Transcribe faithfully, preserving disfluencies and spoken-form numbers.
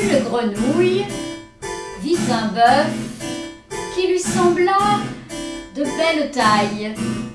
une grenouille vit un bœuf qui lui sembla de belle taille.